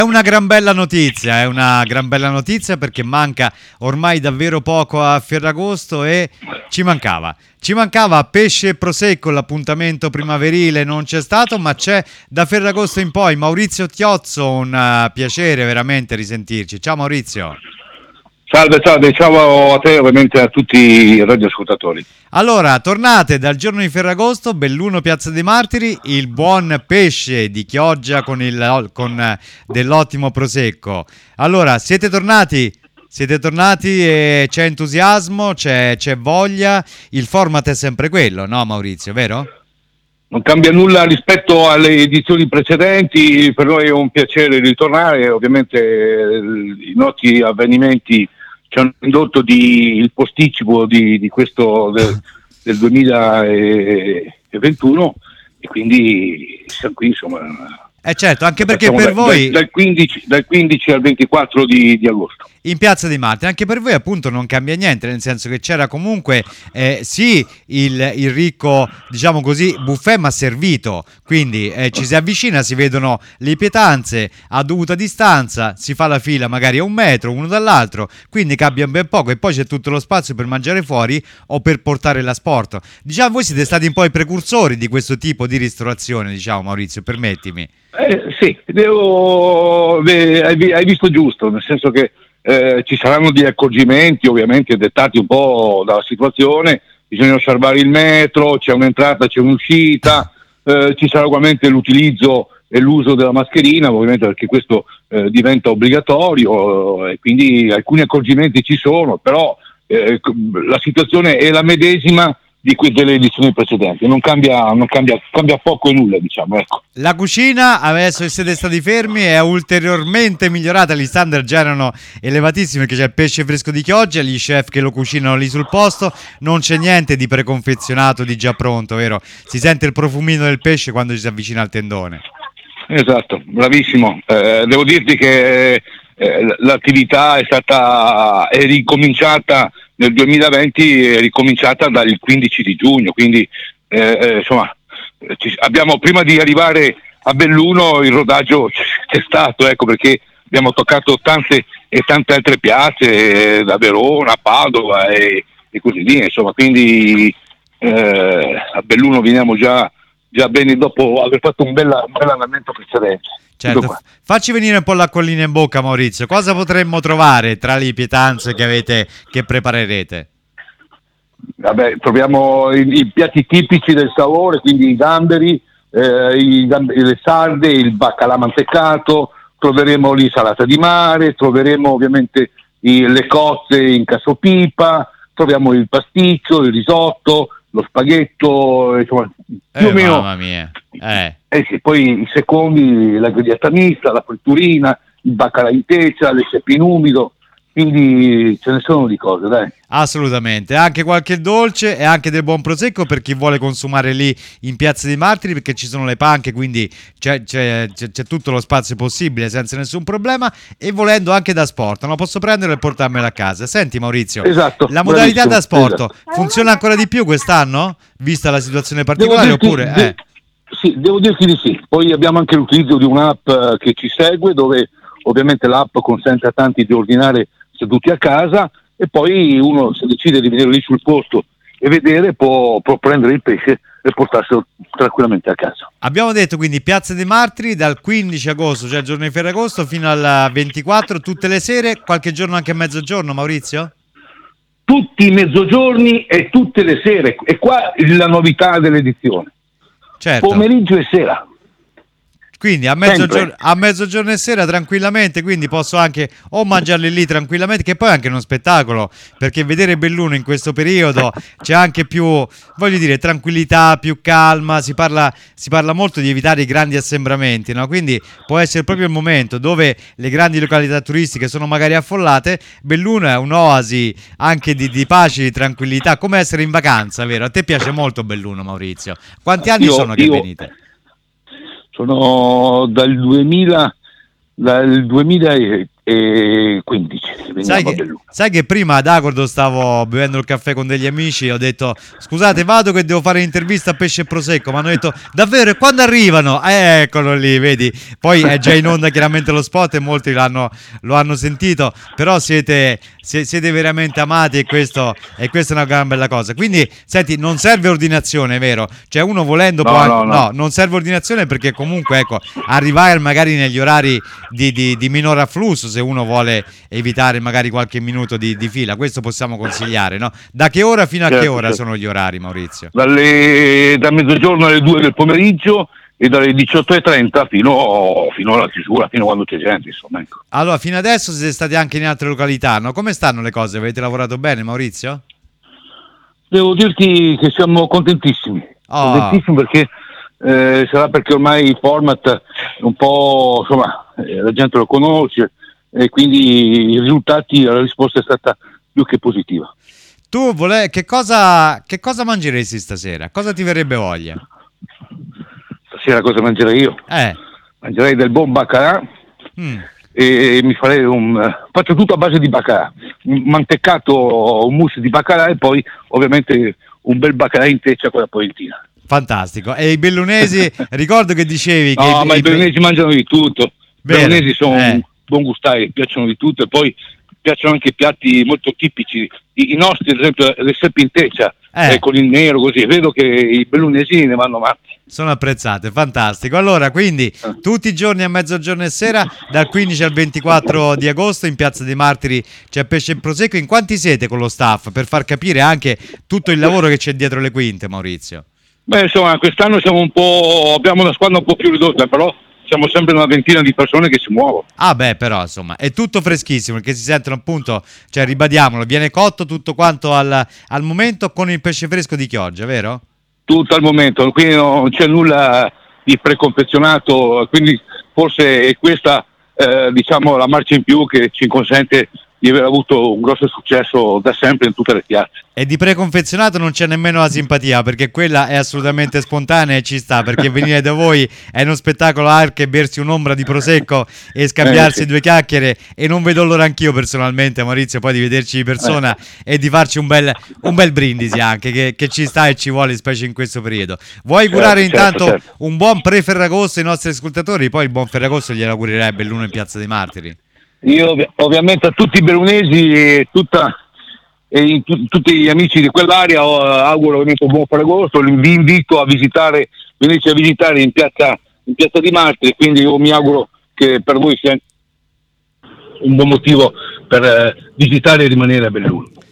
È una gran bella notizia, è una gran bella notizia perché manca ormai davvero poco a Ferragosto e ci mancava. Ci mancava pesce e prosecco, l'appuntamento primaverile non c'è stato, ma c'è da Ferragosto in poi. Maurizio Chiozzo, un piacere veramente risentirci. Ciao Maurizio. Salve, ciao a te, ovviamente a tutti i radioascoltatori. Allora, tornate dal giorno di Ferragosto, Belluno Piazza dei Martiri, il buon pesce di Chioggia con dell'ottimo prosecco. Allora, siete tornati e c'è entusiasmo, c'è voglia, il format è sempre quello, no Maurizio, vero? Non cambia nulla rispetto alle edizioni precedenti, per noi è un piacere ritornare, ovviamente i noti avvenimenti ci hanno indotto il posticipo di questo del 2021 e quindi siamo qui insomma. Certo, anche perché per voi dal 15 al 24 di agosto. In Piazza dei Martiri, anche per voi appunto non cambia niente, nel senso che c'era comunque sì il ricco, diciamo così, buffet ma servito, quindi ci si avvicina, si vedono le pietanze a dovuta distanza, si fa la fila magari a 1 metro uno dall'altro, quindi cambia ben poco e poi c'è tutto lo spazio per mangiare fuori o per portare l'asporto. Diciamo voi siete stati un po' i precursori di questo tipo di ristorazione, diciamo Maurizio, permettimi. Sì, hai visto giusto, nel senso che ci saranno degli accorgimenti ovviamente dettati un po' dalla situazione, bisogna osservare il metro, c'è un'entrata, c'è un'uscita, ci sarà ugualmente l'utilizzo e l'uso della mascherina, ovviamente perché questo diventa obbligatorio e quindi alcuni accorgimenti ci sono, però la situazione è la medesima delle edizioni precedenti, non cambia poco e nulla, diciamo, ecco. La cucina, adesso che siete stati fermi, è ulteriormente migliorata, gli standard già erano elevatissimi perché c'è il pesce fresco di Chioggia, gli chef che lo cucinano lì sul posto, non c'è niente di preconfezionato, di già pronto, vero? Si sente il profumino del pesce quando ci si avvicina al tendone. Esatto, bravissimo. Devo dirti che l'attività è ricominciata nel 2020, è ricominciata dal 15 di giugno, quindi insomma abbiamo, prima di arrivare a Belluno, il rodaggio c'è stato, ecco, perché abbiamo toccato tante altre piazze, da Verona a Padova e così via, insomma, quindi a Belluno veniamo già bene dopo aver fatto un bel andamento precedente. Certo, facci venire un po' l'acquolina in bocca Maurizio, cosa potremmo trovare tra le pietanze che preparerete? Vabbè, troviamo i piatti tipici del Savore, quindi i gamberi, le sarde, il baccalà mantecato, troveremo l'insalata di mare, troveremo ovviamente le cozze in cassopipa, troviamo il pasticcio, il risotto, lo spaghetto, insomma, più o meno. Mamma mia. Sì, poi i secondi, la grigliata mista, la fritturina, il baccalà in teggia, le seppe in umido, quindi ce ne sono di cose, dai. Assolutamente, anche qualche dolce e anche del buon prosecco per chi vuole consumare lì in Piazza dei Martiri, perché ci sono le panche, quindi c'è tutto lo spazio possibile senza nessun problema, e volendo anche da sport, no? Posso prenderlo e portarmelo a casa. Senti Maurizio, esatto, la modalità da sport esatto. funziona ancora di più quest'anno, vista la situazione particolare, oppure? Sì, devo dirti di sì. Poi abbiamo anche l'utilizzo di un'app che ci segue, dove ovviamente l'app consente a tanti di ordinare seduti a casa, e poi uno, se decide di venire lì sul posto e vedere, può prendere il pesce e portarselo tranquillamente a casa. Abbiamo detto quindi Piazza dei Martiri dal 15 agosto, cioè il giorno di Ferragosto, fino al 24, tutte le sere, qualche giorno anche a mezzogiorno, Maurizio? Tutti i mezzogiorni e tutte le sere, e qua la novità dell'edizione. Certo. Pomeriggio e sera. Quindi a mezzogiorno e sera tranquillamente, quindi posso anche o mangiarli lì tranquillamente, che poi è anche uno spettacolo, perché vedere Belluno in questo periodo c'è anche più, voglio dire, tranquillità, più calma, si parla molto di evitare i grandi assembramenti, no? Quindi può essere proprio il momento dove le grandi località turistiche sono magari affollate. Belluno è un'oasi anche di pace, di tranquillità, come essere in vacanza, vero? A te piace molto Belluno, Maurizio? Quanti anni sono che venite? Sono dal 2000 e e 15. Sai che prima ad Agordo stavo bevendo il caffè con degli amici e ho detto scusate vado che devo fare l'intervista a Pesce e Prosecco, ma hanno detto davvero e quando arrivano? Eccolo lì, vedi, poi è già in onda chiaramente lo spot e molti lo hanno sentito, però siete veramente amati e questa è una gran bella cosa. Quindi senti, non serve ordinazione, vero? Cioè uno volendo può anche... no, non serve ordinazione perché comunque ecco arrivare magari negli orari di minor afflusso se uno vuole evitare magari qualche minuto di fila, questo possiamo consigliare, no? Da che ora fino a che ora sono gli orari, Maurizio? Da mezzogiorno alle 2 del pomeriggio e dalle 18:30 fino alla chiusura, fino a quando c'è gente, insomma, ecco. Allora, fino adesso siete stati anche in altre località, no? Come stanno le cose? Avete lavorato bene, Maurizio? Devo dirti che siamo contentissimi, perché sarà perché ormai il format un po', insomma, la gente lo conosce e quindi i risultati, la risposta è stata più che positiva. Tu che cosa mangeresti stasera? Cosa ti verrebbe voglia? Stasera cosa mangerei io? Mangerei del buon baccalà e mi farei faccio tutto a base di baccalà, mantecato, un mousse di baccalà e poi ovviamente un bel baccalà in teccia con la polentina. Fantastico. E i bellunesi, ricordo che dicevi che... No, ma i bellunesi mangiano di tutto. I bellunesi sono buon gustare, piacciono di tutto e poi piacciono anche piatti molto tipici. I nostri, ad esempio, le seppe in teccia, con il nero così. Vedo che i bellunesi ne vanno matti. Sono apprezzate, fantastico. Allora, quindi, tutti i giorni a mezzogiorno e sera, dal 15 al 24 di agosto, in Piazza dei Martiri c'è Pesce e Prosecco. In quanti siete con lo staff? Per far capire anche tutto il lavoro che c'è dietro le quinte, Maurizio. Beh, insomma, quest'anno abbiamo una squadra un po' più ridotta, però siamo sempre una ventina di persone che si muovono. Ah beh, però insomma è tutto freschissimo perché si sentono appunto, cioè ribadiamolo, viene cotto tutto quanto al momento con il pesce fresco di Chioggia, vero? Tutto al momento, quindi non c'è nulla di preconfezionato, quindi forse è questa diciamo la marcia in più che ci consente di aver avuto un grosso successo da sempre in tutte le piazze. E di preconfezionato non c'è nemmeno la simpatia, perché quella è assolutamente spontanea e ci sta, perché venire da voi è uno spettacolo anche bersi un'ombra di prosecco e scambiarsi due chiacchiere, e non vedo l'ora anch'io personalmente, Maurizio, poi di vederci di persona e di farci un bel brindisi anche, che ci sta e ci vuole, specie in questo periodo. Vuoi augurare intanto un buon pre-Ferragosto ai nostri ascoltatori? Poi il buon Ferragosto glielo augurerei l'uno in Piazza dei Martiri. Io ovviamente a tutti i bellunesi e tutti gli amici di quell'area auguro ovviamente un buon Ferragosto, vi invito a visitare in piazza di Martiri, quindi io mi auguro che per voi sia un buon motivo per visitare e rimanere a Belluno.